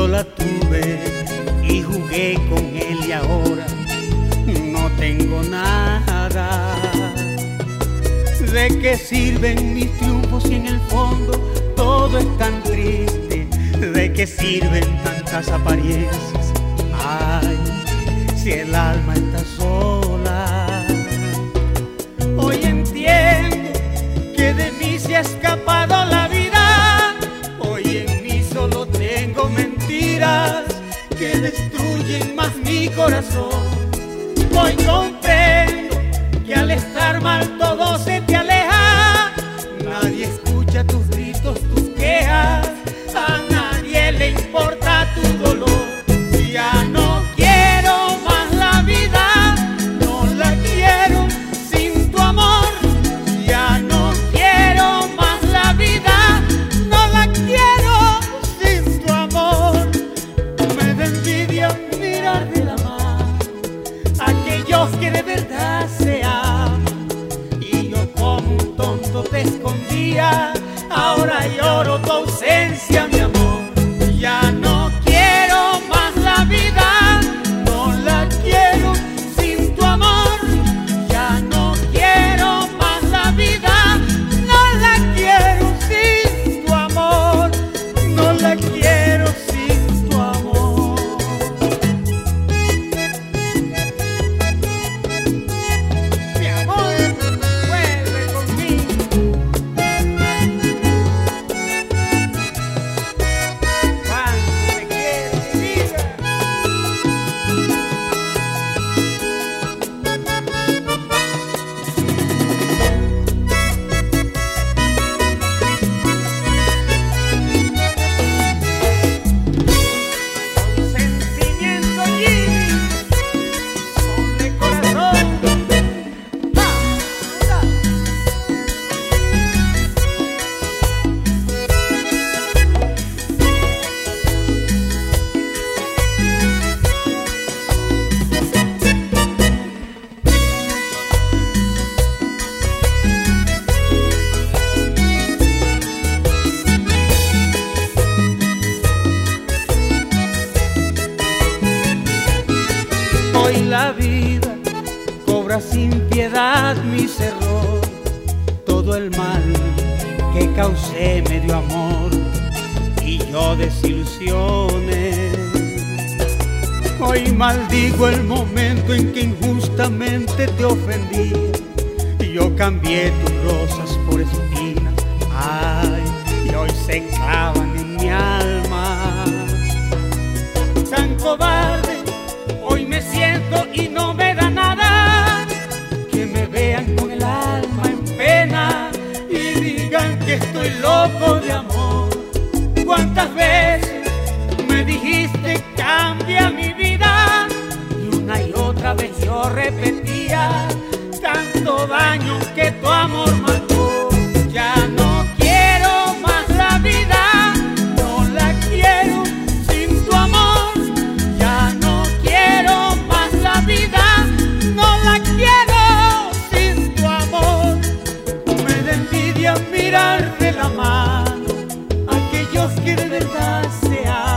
la tuve y jugué con él y ahora no tengo nada. ¿De qué sirven mis triunfos si en el fondo todo es tan triste? ¿De qué sirven tantas apariencias? Ay, si el alma está sola. Hoy entiendo que de mí se ha escapado la vida. Hoy en mí solo tengo mentiras que destruyen más mi corazón. Hoy comprendo que al estar mal todo se te aleja. Nadie escucha tus gritos, tus quejas. A nadie le importa tu dolor. Ya no quiero más la vida, no la quiero sin tu amor. Ya no quiero más la vida, no la quiero sin tu amor. Me da envidia mirar de la mano aquellos que de verdad se aman. Y yo como un tonto te escondía, ahora lloro tu ausencia, mi amor. Ya no quiero más la vida, no la quiero sin tu amor. Ya no quiero más la vida, no la quiero sin tu amor. No la quiero sin tu amor. Mi amor, vuelve conmigo. Cuando me quieres, diga. Sentimiento Jimmy, son de corazón. Hoy la vida cobra sin piedad mis errores. Todo el mal que causé me dio amor y yo desilusiones. Hoy maldigo el momento en que injustamente te ofendí y yo cambié tus rosas por espinas. Ay, y hoy se clavan en mi alma. Tan cobarde hoy me siento y no me da nada. Que me vean con el alma en pena y digan que estoy loco de amor. ¿Cuántas veces me dijiste cambia mi vida? Y una y otra vez yo repetía tanto daño que tu amor marcó. Ya no quiero más la vida, no la quiero sin tu amor. Ya no quiero más la vida, no la quiero sin tu amor. Me da envidia mirar de la mano aquellos que de verdad se aman.